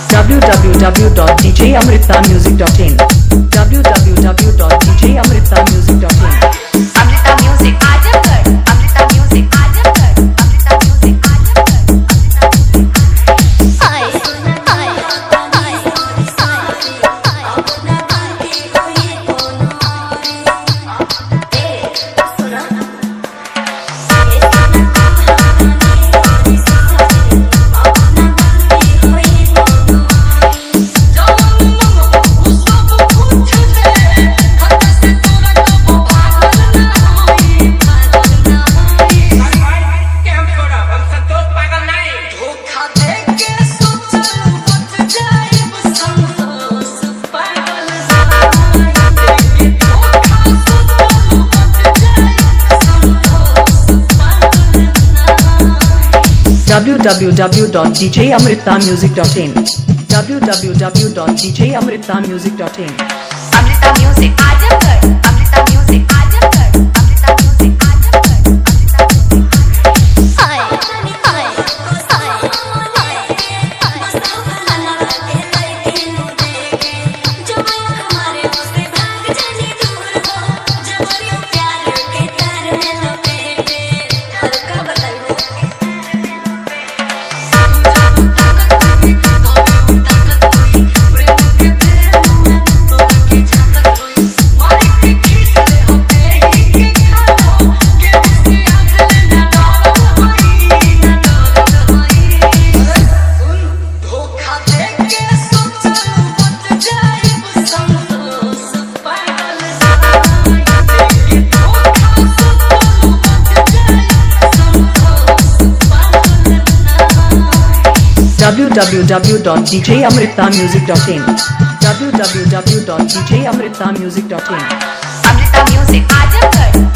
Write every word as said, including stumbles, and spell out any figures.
w w w dot d j amrita music dot in w w w dot d j amrita music dot in Amrita Music Aajamgarh Amrita Music Aajamgarh Amrita Music Aajamgarh Hi hi hi अपना बाकी कोई कोनो ए सुना w w w dot d j amrita music dot in w w w dot d j amrita music dot in Amrita Music Aajamgarh Amrita Music Aajamgarh Amrita Music Aajamgarh Amrita Music Hi hi hi मस्ताना के लड़के नु देखे जब हमारे से भाग चली दूर हो जबरियो प्यार के तार में लपेटे हल्का बदल w w w dot d j amrita music dot in w w w dot d j amrita music dot in Amrita Music Aajamgarh